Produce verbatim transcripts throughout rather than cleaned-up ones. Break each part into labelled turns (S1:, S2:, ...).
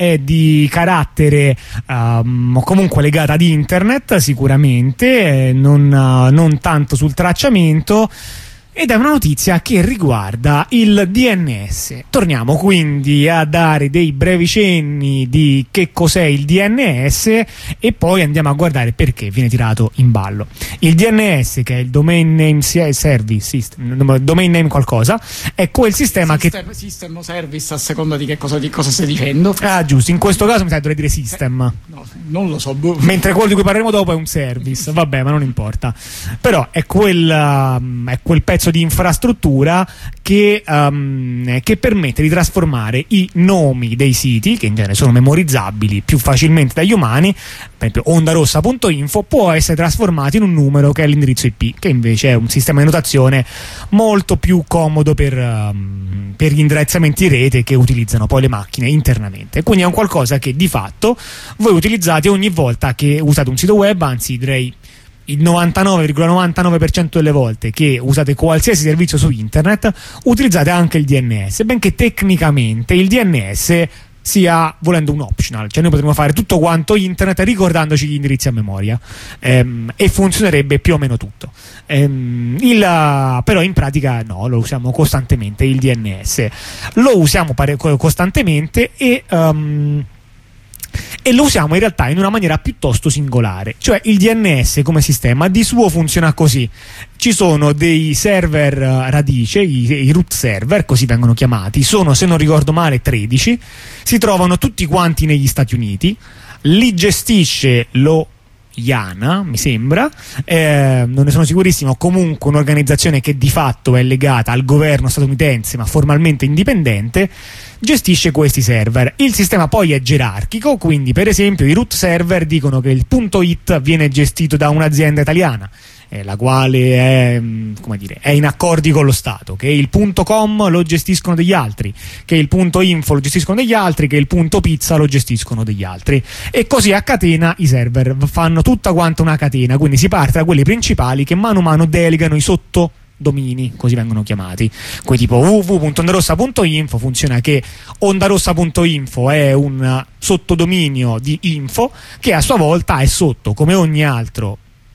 S1: è di carattere um, comunque legata ad internet sicuramente, eh, non, uh, non tanto sul tracciamento, ed è una notizia che riguarda il D N S. Torniamo quindi a dare dei brevi cenni di che cos'è il D N S e poi andiamo a guardare perché viene tirato in ballo. Il D N S, che è il Domain Name Service System, Domain Name qualcosa, è quel sistema
S2: system,
S1: che...
S2: System o Service, a seconda di che cosa, di cosa stai dicendo.
S1: Ah, giusto, in questo caso mi sa che dovrei dire System.
S2: No, non lo so.
S1: Mentre quello di cui parleremo dopo è un Service, vabbè, ma non importa. Però è quel, um, è quel pezzo di infrastruttura che, um, che permette di trasformare i nomi dei siti, che in genere sono memorizzabili più facilmente dagli umani, per esempio ondarossa punto info può essere trasformato in un numero che è l'indirizzo I P, che invece è un sistema di notazione molto più comodo per, um, per gli indirizzamenti rete che utilizzano poi le macchine internamente. Quindi è un qualcosa che di fatto voi utilizzate ogni volta che usate un sito web, anzi direi il novantanove virgola novantanove per cento delle volte che usate qualsiasi servizio su internet, utilizzate anche il D N S, benché tecnicamente il D N S sia, volendo, un optional, cioè noi potremmo fare tutto quanto internet ricordandoci gli indirizzi a memoria, ehm, e funzionerebbe più o meno tutto. Ehm, il, però in pratica no, lo usiamo costantemente il D N S, lo usiamo pare- costantemente e um, e lo usiamo in realtà in una maniera piuttosto singolare. Cioè il D N S come sistema di suo funziona così: ci sono dei server radice, i, i root server così vengono chiamati, sono, se non ricordo male, tredici, si trovano tutti quanti negli Stati Uniti, li gestisce lo IANA, mi sembra, eh, non ne sono sicurissimo, comunque un'organizzazione che di fatto è legata al governo statunitense ma formalmente indipendente, gestisce questi server. Il sistema poi è gerarchico, quindi per esempio i root server dicono che il punto .it viene gestito da un'azienda italiana, eh, la quale è, come dire, è in accordi con lo Stato, che il punto .com lo gestiscono degli altri, che il punto .info lo gestiscono degli altri, che il punto .pizza lo gestiscono degli altri, e così a catena i server fanno tutta quanta una catena, quindi si parte da quelli principali che mano a mano delegano i sotto domini, così vengono chiamati, quei tipo w w w punto ondarossa punto info. Funziona che ondarossa punto info è un sottodominio di info che a sua volta è sotto, come ogni altro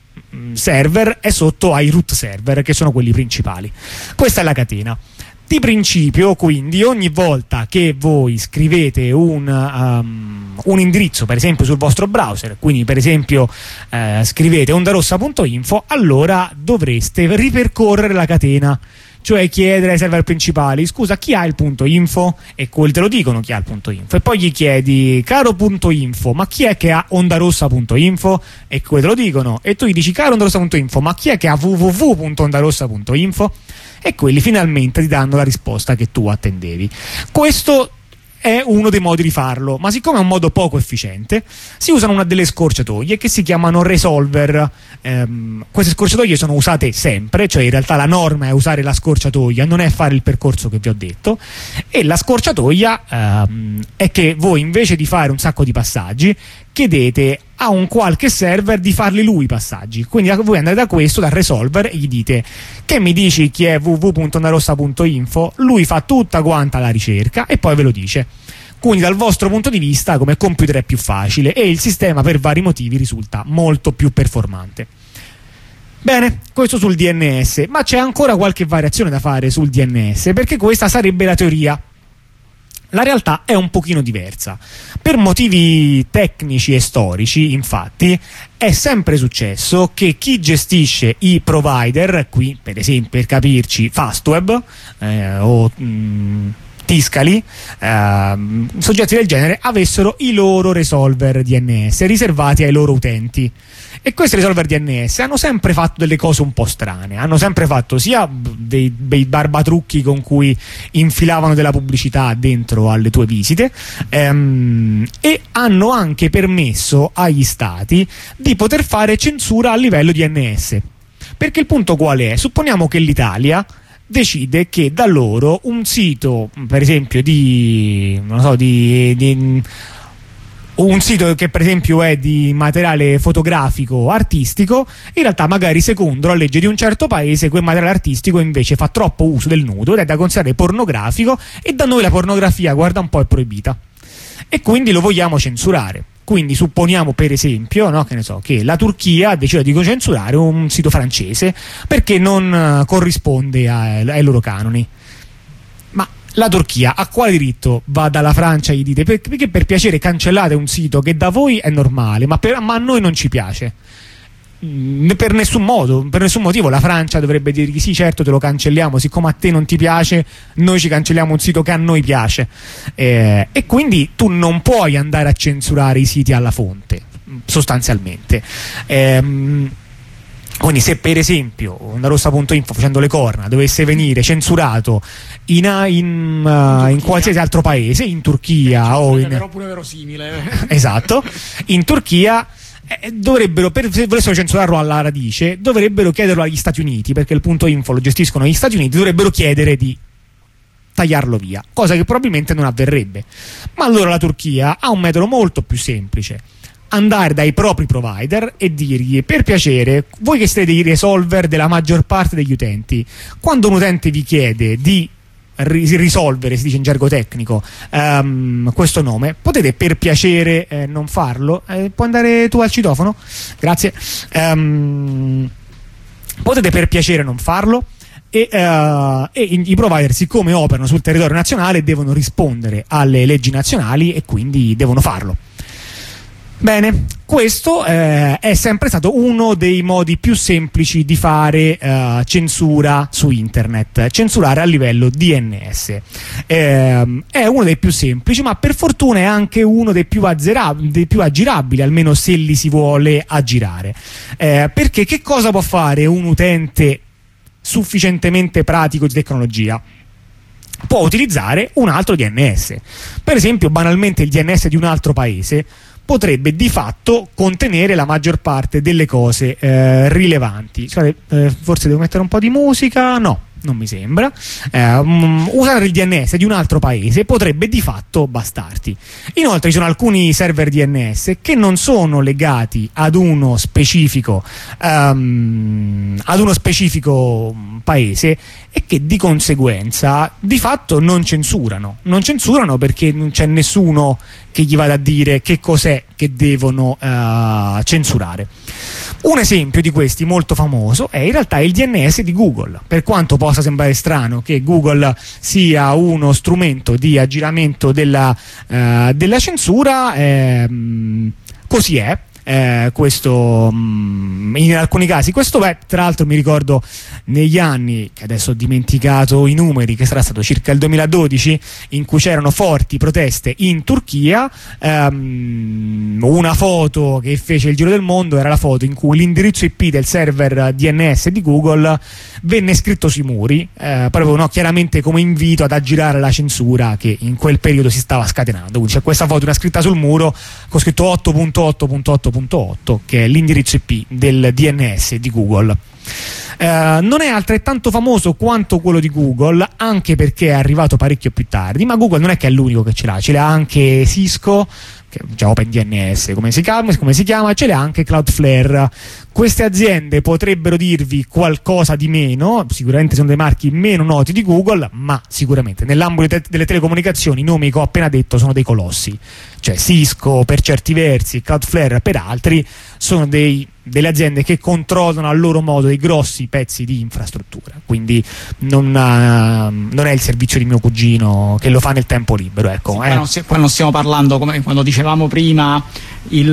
S1: server, è sotto ai root server, che sono quelli principali. Questa è la catena. Di principio, quindi, ogni volta che voi scrivete un, um, un indirizzo, per esempio sul vostro browser, quindi per esempio eh, scrivete ondarossa punto info, allora dovreste ripercorrere la catena, cioè chiedere ai server principali: scusa, chi ha il punto info? E quelli te lo dicono chi ha il punto info, e poi gli chiedi: caro punto info, ma chi è che ha ondarossa punto info? E quelli te lo dicono, e tu gli dici: caro ondarossa punto info, ma chi è che ha w w w punto ondarossa punto info? E quelli finalmente ti danno la risposta che tu attendevi. Questo è uno dei modi di farlo, ma siccome è un modo poco efficiente, si usano una delle scorciatoie che si chiamano resolver. Ehm, queste scorciatoie sono usate sempre, cioè in realtà la norma è usare la scorciatoia, non è fare il percorso che vi ho detto, e la scorciatoia ehm, è che voi, invece di fare un sacco di passaggi, chiedete a un qualche server di farli lui i passaggi. Quindi voi andate da questo, dal resolver, e gli dite: che mi dici chi è w w w punto ondarossa punto info? Lui fa tutta quanta la ricerca e poi ve lo dice. Quindi dal vostro punto di vista come computer è più facile e il sistema per vari motivi risulta molto più performante. Bene, questo sul D N S, ma c'è ancora qualche variazione da fare sul D N S, perché questa sarebbe la teoria. La realtà è un pochino diversa. Per motivi tecnici e storici, infatti, è sempre successo che chi gestisce i provider, qui per esempio, per capirci, Fastweb eh, o mh, Tiscali, eh, soggetti del genere, avessero i loro resolver D N S riservati ai loro utenti. E questi resolver D N S hanno sempre fatto delle cose un po' strane, hanno sempre fatto sia dei, dei barbatrucchi con cui infilavano della pubblicità dentro alle tue visite, ehm, e hanno anche permesso agli stati di poter fare censura a livello D N S. Perché il punto qual è? Supponiamo che l'Italia decide che da loro un sito, per esempio di, non so, di, di un sito che per esempio è di materiale fotografico artistico, in realtà magari secondo la legge di un certo paese quel materiale artistico invece fa troppo uso del nudo ed è da considerare pornografico, e da noi la pornografia, guarda un po', è proibita. e quindi lo vogliamo censurare. Quindi supponiamo per esempio, no, che ne so, che la Turchia decide di censurare un sito francese perché non corrisponde ai, ai loro canoni. Ma la Turchia a quale diritto va dalla Francia e gli dite perché per piacere cancellate un sito che da voi è normale, ma, per, ma a noi non ci piace? Per nessun modo, per nessun motivo la Francia dovrebbe dirgli sì, certo te lo cancelliamo, siccome a te non ti piace noi ci cancelliamo un sito che a noi piace, eh, e quindi tu non puoi andare a censurare i siti alla fonte sostanzialmente. ehm, Quindi se per esempio Onda Rossa punto info facendo le corna dovesse venire censurato in, in, uh, in qualsiasi altro paese, in Turchia, eh, o in...
S2: però pure verosimile.
S1: Esatto, in Turchia eh, dovrebbero, per, se volessero censurarlo alla radice, dovrebbero chiederlo agli Stati Uniti, perché il punto info lo gestiscono gli Stati Uniti, dovrebbero chiedere di tagliarlo via, cosa che probabilmente non avverrebbe. Ma allora la Turchia ha un metodo molto più semplice: andare dai propri provider e dirgli per piacere, voi che siete dei resolver della maggior parte degli utenti, quando un utente vi chiede di ri- risolvere, si dice in gergo tecnico, um, questo nome, potete per piacere eh, non farlo. Eh, puoi andare tu al citofono? Grazie. Um, potete per piacere non farlo. E, uh, e i provider, siccome operano sul territorio nazionale, devono rispondere alle leggi nazionali e quindi devono farlo. Bene, questo eh, è sempre stato uno dei modi più semplici di fare eh, censura su internet, censurare a livello D N S. Eh, è uno dei più semplici, ma per fortuna è anche uno dei più, azzerab- dei più aggirabili, almeno se li si vuole aggirare. Eh, perché che cosa può fare un utente sufficientemente pratico di tecnologia? Può utilizzare un altro D N S. Per esempio, banalmente il D N S di un altro paese potrebbe di fatto contenere la maggior parte delle cose eh, rilevanti. Scusate, eh, forse devo mettere un po' di musica? No, non mi sembra. Eh, um, usare il D N S di un altro paese potrebbe di fatto bastarti. Inoltre ci sono alcuni server D N S che non sono legati ad uno specifico um, ad uno specifico paese e che di conseguenza di fatto non censurano. Non censurano perché non c'è nessuno che gli vada a dire che cos'è che devono uh, censurare. Un esempio di questi molto famoso è in realtà il D N S di Google. Per quanto possa sembrare strano che Google sia uno strumento di aggiramento della, uh, della censura, ehm, così è. Eh, questo mh, in alcuni casi questo beh, tra l'altro mi ricordo negli anni, che adesso ho dimenticato i numeri, che sarà stato circa il duemiladodici, in cui c'erano forti proteste in Turchia. ehm, una foto che fece il giro del mondo era la foto in cui l'indirizzo I P del server D N S di Google venne scritto sui muri, eh, proprio no, chiaramente come invito ad aggirare la censura che in quel periodo si stava scatenando. Quindi c'è questa foto, una scritta sul muro con scritto otto punto otto punto otto punto otto, che è l'indirizzo I P del D N S di Google. Uh, non è altrettanto famoso quanto quello di Google, anche perché è arrivato parecchio più tardi, ma Google non è che è l'unico che ce l'ha, ce l'ha anche Cisco, che già OpenDNS come si chiama, come si chiama, ce l'ha anche Cloudflare. Queste aziende potrebbero dirvi qualcosa di meno, sicuramente sono dei marchi meno noti di Google, ma sicuramente nell'ambito delle telecomunicazioni i nomi che ho appena detto sono dei colossi. Cioè Cisco per certi versi, Cloudflare per altri, sono dei, delle aziende che controllano a loro modo dei grossi pezzi di infrastruttura. Quindi non, uh, non è il servizio di mio cugino che lo fa nel tempo libero, ecco.
S2: Sì,
S1: eh.
S2: qua, non si, qua non stiamo parlando, come quando dicevamo prima, il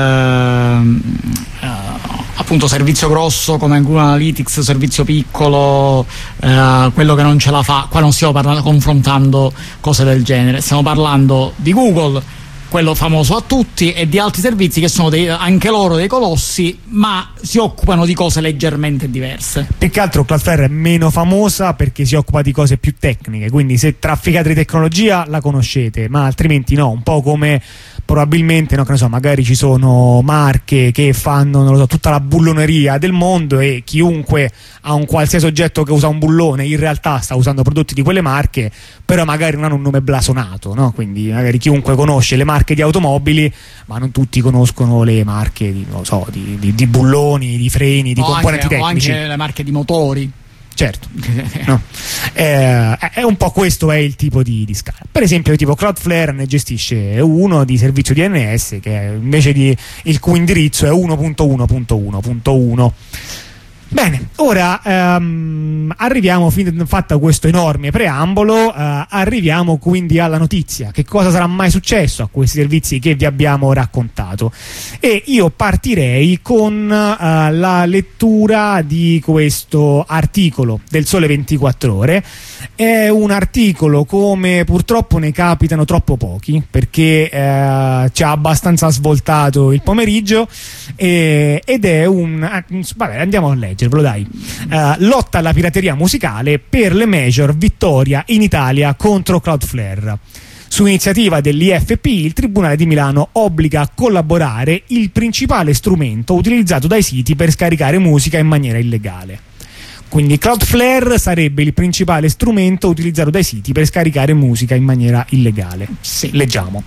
S2: uh, uh, appunto servizio grosso come Google Analytics, servizio piccolo, uh, quello che non ce la fa. Qua non stiamo parlando, confrontando cose del genere, stiamo parlando di Google, quello famoso a tutti, e di altri servizi che sono dei, anche loro dei colossi, ma si occupano di cose leggermente diverse.
S1: Più che altro Cloudflare è meno famosa perché si occupa di cose più tecniche, quindi se trafficate di tecnologia la conoscete, ma altrimenti no, un po' come probabilmente, no, che ne so, magari ci sono marche che fanno, non lo so, tutta la bulloneria del mondo e chiunque ha un qualsiasi oggetto che usa un bullone in realtà sta usando prodotti di quelle marche, però magari non hanno un nome blasonato, no? Quindi magari chiunque conosce le marche di automobili, ma non tutti conoscono le marche di, non so, di, di, di bulloni, di freni, di
S2: o
S1: componenti
S2: anche,
S1: tecnici.
S2: O anche le marche di motori.
S1: Certo, no. eh, è un po' questo è il tipo di, di scala. Per esempio, tipo Cloudflare ne gestisce uno di servizio D N S che invece di il cui indirizzo è uno punto uno punto uno punto uno. Bene, ora ehm, arriviamo, fin fatta questo enorme preambolo, eh, arriviamo quindi alla notizia. Che cosa sarà mai successo a questi servizi che vi abbiamo raccontato? E io partirei con eh, la lettura di questo articolo del Sole ventiquattro Ore. È un articolo come purtroppo ne capitano troppo pochi, perché eh, ci ha abbastanza svoltato il pomeriggio, e, ed è un... Eh, vabbè, andiamo a leggervelo, dai. Uh, lotta alla pirateria musicale, per le major, vittoria in Italia contro Cloudflare. Su iniziativa dell'I F P, il Tribunale di Milano obbliga a collaborare il principale strumento utilizzato dai siti per scaricare musica in maniera illegale. Quindi Cloudflare sarebbe il principale strumento utilizzato dai siti per scaricare musica in maniera illegale. Sì, leggiamo.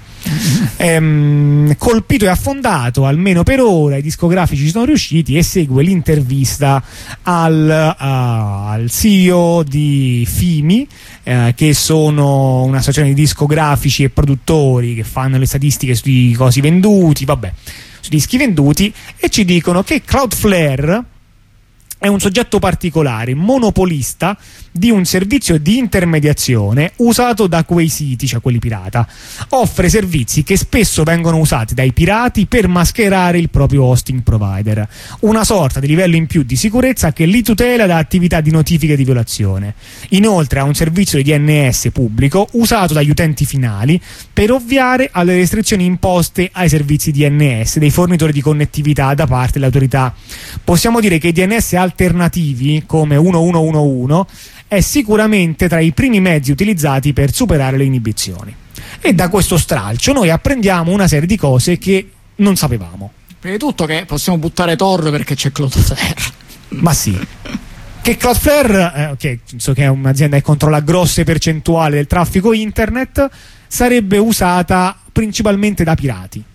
S1: Ehm, colpito e affondato, almeno per ora, i discografici ci sono riusciti, e segue l'intervista al, uh, al C E O di Fimi, uh, che sono un'associazione di discografici e produttori che fanno le statistiche sui cosi venduti, vabbè, sui dischi venduti, e ci dicono che Cloudflare è un soggetto particolare, monopolista di un servizio di intermediazione usato da quei siti, cioè quelli pirata. Offre servizi che spesso vengono usati dai pirati per mascherare il proprio hosting provider. Una sorta di livello in più di sicurezza che li tutela da attività di notifiche di violazione. Inoltre ha un servizio di D N S pubblico usato dagli utenti finali per ovviare alle restrizioni imposte ai servizi D N S dei fornitori di connettività da parte delle autorità. Possiamo dire che i D N S alternativi come uno uno uno uno è sicuramente tra i primi mezzi utilizzati per superare le inibizioni. E da questo stralcio noi apprendiamo una serie di cose che non sapevamo.
S2: Prima di tutto che possiamo buttare Tor perché c'è Cloudflare.
S1: Ma sì. Che Cloudflare, eh, che, so che è un'azienda che controlla grosse percentuali del traffico internet, sarebbe usata principalmente da pirati.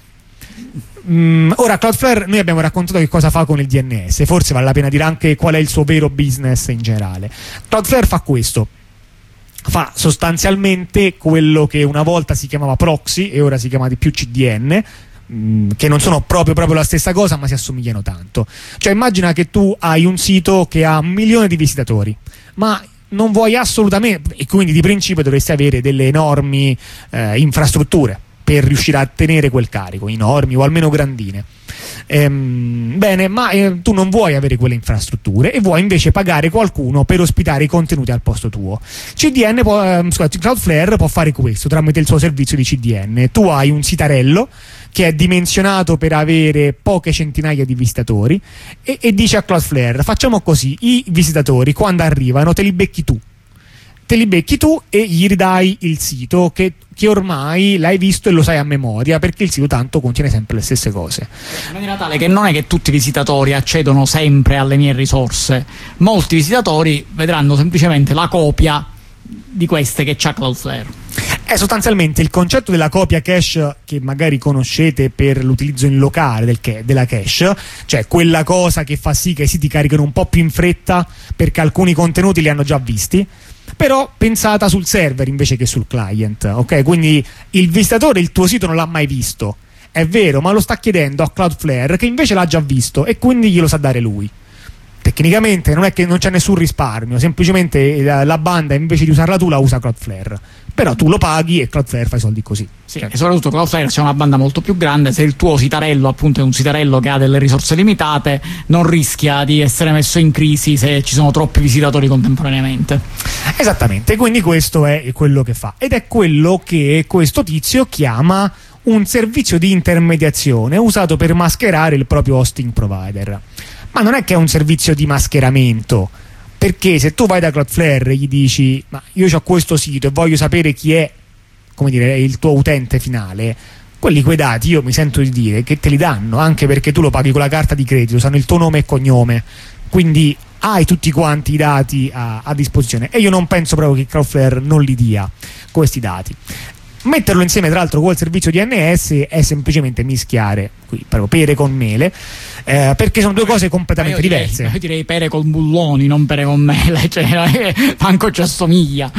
S1: Mm, ora Cloudflare, noi abbiamo raccontato che cosa fa con il D N S, forse vale la pena dire anche qual è il suo vero business in generale. Cloudflare fa questo, fa sostanzialmente quello che una volta si chiamava proxy e ora si chiama di più C D N, mm, che non sono proprio, proprio la stessa cosa, ma si assomigliano tanto. Cioè immagina che tu hai un sito che ha un milione di visitatori, ma non vuoi assolutamente, e quindi di principio dovresti avere delle enormi eh, infrastrutture per riuscire a tenere quel carico, enormi o almeno grandine. Ehm, bene, ma eh, tu non vuoi avere quelle infrastrutture e vuoi invece pagare qualcuno per ospitare i contenuti al posto tuo. C D N può, ehm, scusate, Cloudflare può fare questo tramite il suo servizio di C D N. Tu hai un sitarello che è dimensionato per avere poche centinaia di visitatori e, e dice a Cloudflare: facciamo così, i visitatori quando arrivano te li becchi tu. Te li becchi tu e gli ridai il sito che, che ormai l'hai visto e lo sai a memoria, perché il sito tanto contiene sempre le stesse cose.
S2: In maniera tale che non è che tutti i visitatori accedono sempre alle mie risorse, molti visitatori vedranno semplicemente la copia di queste che c'ha Cloudflare.
S1: È sostanzialmente il concetto della copia cache che magari conoscete per l'utilizzo in locale del ca- della cache, cioè quella cosa che fa sì che i siti caricano un po' più in fretta perché alcuni contenuti li hanno già visti, però pensata sul server invece che sul client, ok? Quindi il visitatore il tuo sito non l'ha mai visto, è vero, ma lo sta chiedendo a Cloudflare che invece l'ha già visto e quindi glielo sa dare lui. Tecnicamente non è che non c'è nessun risparmio, semplicemente la, la banda invece di usarla tu la usa Cloudflare, però tu lo paghi e Cloudflare fa i soldi così.
S2: Sì, certo. E soprattutto Cloudflare c'è una banda molto più grande, se il tuo sitarello appunto è un sitarello che ha delle risorse limitate non rischia di essere messo in crisi se ci sono troppi visitatori contemporaneamente.
S1: Esattamente, quindi questo è quello che fa ed è quello che questo tizio chiama un servizio di intermediazione usato per mascherare il proprio hosting provider. Ma non è che è un servizio di mascheramento, perché se tu vai da Cloudflare e gli dici ma io ho questo sito e voglio sapere chi è, come dire, il tuo utente finale, quelli quei dati io mi sento di dire che te li danno, anche perché tu lo paghi con la carta di credito, sanno il tuo nome e cognome, quindi hai tutti quanti i dati a, a disposizione, e io non penso proprio che Cloudflare non li dia questi dati. Metterlo insieme tra l'altro col servizio D N S è semplicemente mischiare qui proprio pere con mele, eh, perché sono due cose completamente
S2: io direi,
S1: diverse.
S2: Io direi pere con bulloni, non pere con mele, cioè manco ci assomiglia.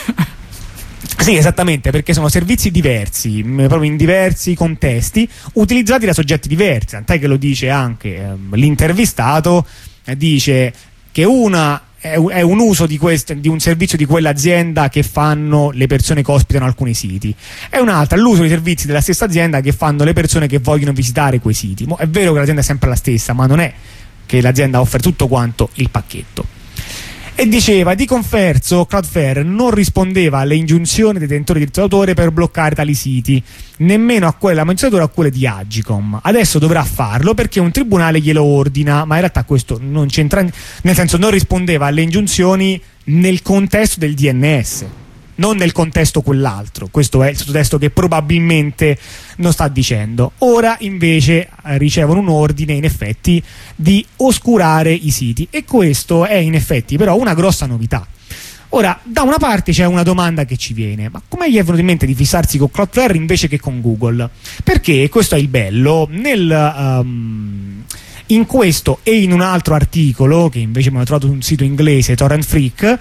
S1: Sì, esattamente, perché sono servizi diversi, proprio in diversi contesti, utilizzati da soggetti diversi, tant'è che lo dice anche eh, l'intervistato, eh, dice che una è, è un uso di, questo, di un servizio di quell'azienda che fanno le persone che ospitano alcuni siti, e un'altra l'uso di servizi della stessa azienda che fanno le persone che vogliono visitare quei siti. Mo è vero che l'azienda è sempre la stessa, ma non è che l'azienda offre tutto quanto il pacchetto. E diceva, di converso Cloudflare non rispondeva alle ingiunzioni dei detentori di diritto d'autore per bloccare tali siti, nemmeno a quelle della magistratura o a quelle di Agicom. Adesso dovrà farlo perché un tribunale glielo ordina, ma in realtà questo non c'entra, nel senso non rispondeva alle ingiunzioni nel contesto del D N S, non nel contesto quell'altro. Questo è il sottotesto che probabilmente non sta dicendo. Ora invece ricevono un ordine in effetti di oscurare i siti, e questo è in effetti però una grossa novità. Ora, da una parte c'è una domanda che ci viene: ma come gli è venuto in mente di fissarsi con Cloudflare invece che con Google? Perché questo è il bello nel um, in questo e in un altro articolo che invece mi ho trovato su un sito inglese, Torrent Freak,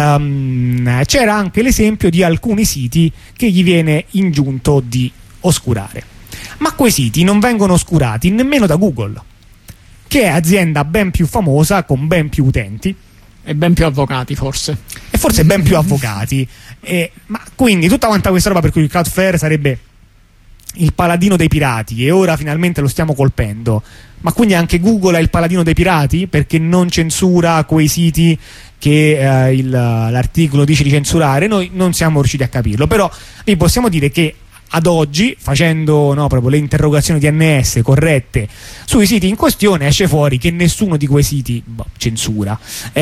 S1: um, c'era anche l'esempio di alcuni siti che gli viene ingiunto di oscurare. Ma quei siti non vengono oscurati nemmeno da Google, che è azienda ben più famosa, con ben più utenti
S2: e ben più avvocati, forse
S1: e forse ben più avvocati, e, ma quindi tutta quanta questa roba per cui il Cloudflare sarebbe il paladino dei pirati e ora finalmente lo stiamo colpendo. Ma quindi anche Google è il paladino dei pirati perché non censura quei siti che eh, il, l'articolo dice di censurare? Noi non siamo riusciti a capirlo, però vi possiamo dire che ad oggi, facendo no, proprio le interrogazioni D N S corrette sui siti in questione, esce fuori che nessuno di quei siti boh, censura.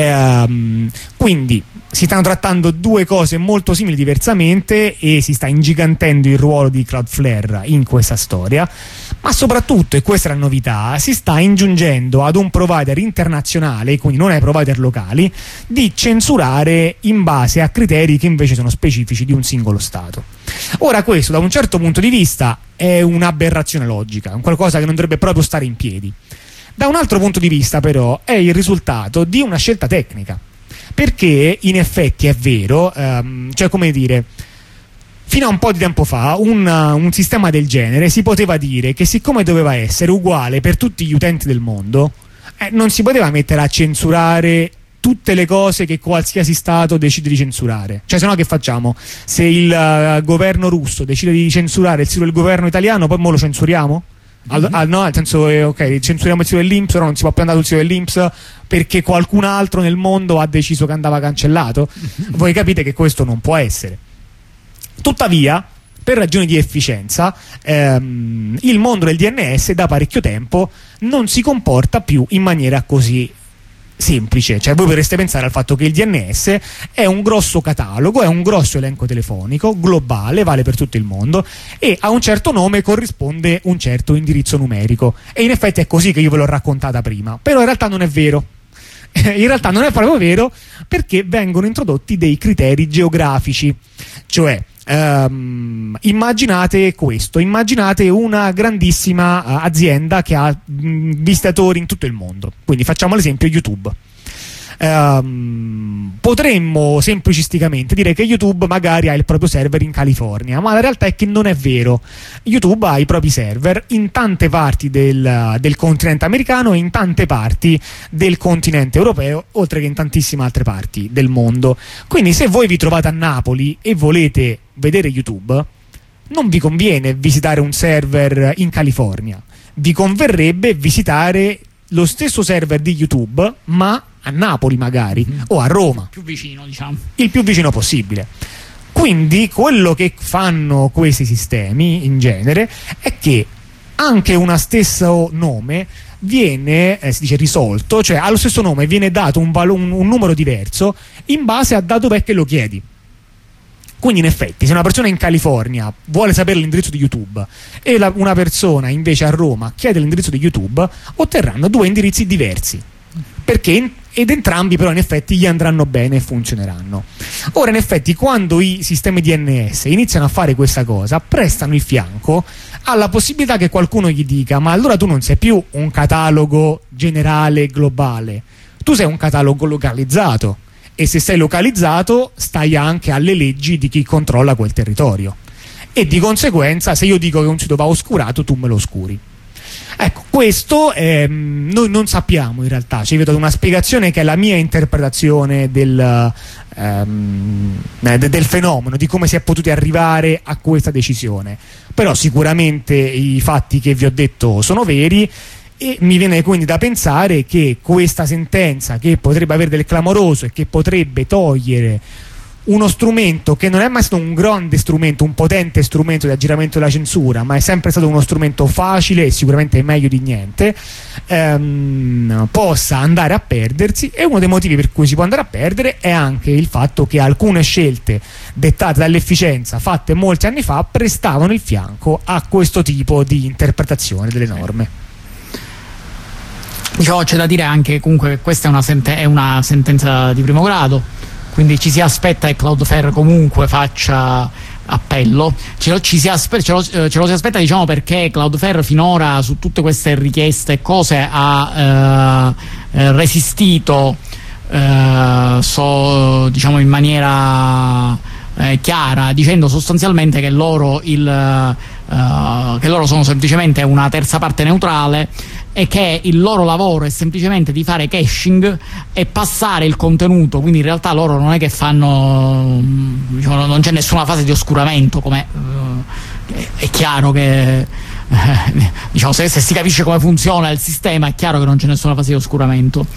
S1: Ehm, quindi si stanno trattando due cose molto simili diversamente e si sta ingigantendo il ruolo di Cloudflare in questa storia, ma soprattutto, e questa è la novità, si sta ingiungendo ad un provider internazionale, quindi non ai provider locali, di censurare in base a criteri che invece sono specifici di un singolo stato. Ora questo da un certo punto di vista è un'aberrazione logica, un qualcosa che non dovrebbe proprio stare in piedi. Da un altro punto di vista però è il risultato di una scelta tecnica, perché in effetti è vero, ehm, cioè come dire, fino a un po' di tempo fa un, un sistema del genere si poteva dire che siccome doveva essere uguale per tutti gli utenti del mondo, eh, non si poteva mettere a censurare tutte le cose che qualsiasi stato decide di censurare. Cioè, se no che facciamo? Se il uh, governo russo decide di censurare il sito del governo italiano, poi mo lo censuriamo? Al, mm-hmm. al, no, nel senso, eh, ok, censuriamo il sito dell'I N P S, però non si può più andare sul sito dell'I N P S perché qualcun altro nel mondo ha deciso che andava cancellato? Mm-hmm. Voi capite che questo non può essere. Tuttavia, per ragioni di efficienza, ehm, il mondo del D N S da parecchio tempo non si comporta più in maniera così semplice. Cioè, voi potreste pensare al fatto che il D N S è un grosso catalogo, è un grosso elenco telefonico globale, vale per tutto il mondo, e a un certo nome corrisponde un certo indirizzo numerico, e in effetti è così che io ve l'ho raccontata prima, però in realtà non è vero. In realtà non è proprio vero, perché vengono introdotti dei criteri geografici. Cioè, Um, immaginate questo, immaginate una grandissima uh, azienda che ha mh, visitatori in tutto il mondo, quindi facciamo l'esempio YouTube. Um, potremmo semplicisticamente dire che YouTube magari ha il proprio server in California, ma la realtà è che non è vero. YouTube ha i propri server in tante parti del, del continente americano e in tante parti del continente europeo, oltre che in tantissime altre parti del mondo. Quindi se voi vi trovate a Napoli e volete vedere YouTube, non vi conviene visitare un server in California, vi converrebbe visitare lo stesso server di YouTube ma a Napoli magari, mm. o a Roma,
S2: più vicino, diciamo,
S1: il più vicino possibile. Quindi quello che fanno questi sistemi in genere è che anche uno stesso nome viene, eh, si dice risolto, cioè allo stesso nome viene dato un, valo- un, un numero diverso in base a da dov'è che lo chiedi. Quindi in effetti se una persona in California vuole sapere l'indirizzo di YouTube e la, una persona invece a Roma chiede l'indirizzo di YouTube, otterranno due indirizzi diversi, perché ed entrambi però in effetti gli andranno bene e funzioneranno. Ora in effetti quando i sistemi D N S iniziano a fare questa cosa, prestano il fianco alla possibilità che qualcuno gli dica: ma allora tu non sei più un catalogo generale globale, tu sei un catalogo localizzato, e se sei localizzato stai anche alle leggi di chi controlla quel territorio, e di conseguenza se io dico che un sito va oscurato tu me lo oscuri. Ecco, questo ehm, noi non sappiamo in realtà, ci vedo una spiegazione che è la mia interpretazione del, ehm, del fenomeno, di come si è potuti arrivare a questa decisione, però sicuramente i fatti che vi ho detto sono veri, e mi viene quindi da pensare che questa sentenza, che potrebbe avere del clamoroso e che potrebbe togliere uno strumento che non è mai stato un grande strumento, un potente strumento di aggiramento della censura, ma è sempre stato uno strumento facile e sicuramente meglio di niente, ehm, possa andare a perdersi. E uno dei motivi per cui si può andare a perdere è anche il fatto che alcune scelte dettate dall'efficienza fatte molti anni fa prestavano il fianco a questo tipo di interpretazione delle norme.
S2: Diciamo, c'è da dire anche comunque che questa è una, senten- è una sentenza di primo grado, quindi ci si aspetta che Cloudflare comunque faccia appello, ce lo, ci si aspe- ce lo, ce lo si aspetta, diciamo, perché Cloudflare finora su tutte queste richieste e cose ha eh, eh, resistito eh, so, diciamo in maniera eh, chiara, dicendo sostanzialmente che loro, il, eh, che loro sono semplicemente una terza parte neutrale e che il loro lavoro è semplicemente di fare caching e passare il contenuto, quindi in realtà loro non è che fanno, diciamo, non c'è nessuna fase di oscuramento, come uh, è chiaro che eh, diciamo, se, se si capisce come funziona il sistema è chiaro che non c'è nessuna fase di oscuramento.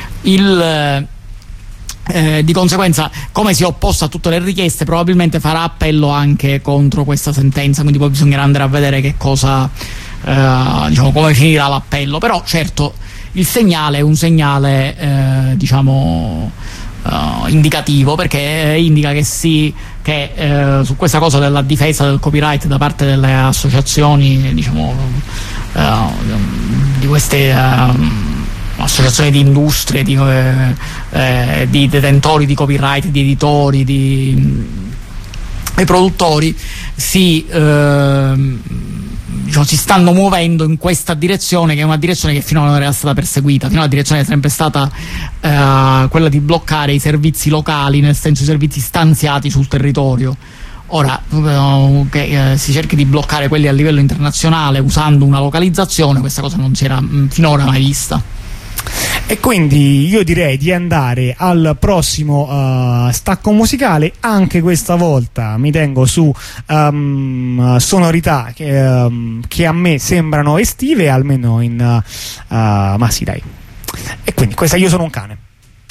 S2: Il Eh, di conseguenza, come si è opposto a tutte le richieste, probabilmente farà appello anche contro questa sentenza, quindi poi bisognerà andare a vedere che cosa, eh, diciamo, come finirà l'appello. Però certo il segnale è un segnale eh, diciamo eh, indicativo, perché indica che sì, che eh, su questa cosa della difesa del copyright da parte delle associazioni, diciamo eh, di queste eh, associazioni di industrie, di, eh, eh, di detentori di copyright, di editori, di, di produttori, si, eh, diciamo, si stanno muovendo in questa direzione, che è una direzione che finora non era stata perseguita. Finora la direzione è sempre stata eh, quella di bloccare i servizi locali, nel senso i servizi stanziati sul territorio. Ora eh, che eh, si cerchi di bloccare quelli a livello internazionale usando una localizzazione, questa cosa non si era mh, finora mai vista.
S1: E quindi io direi di andare al prossimo uh, stacco musicale. Anche questa volta mi tengo su um, sonorità che, um, che a me sembrano estive, almeno in uh, uh, ma sì dai. E quindi questa Io sono un cane.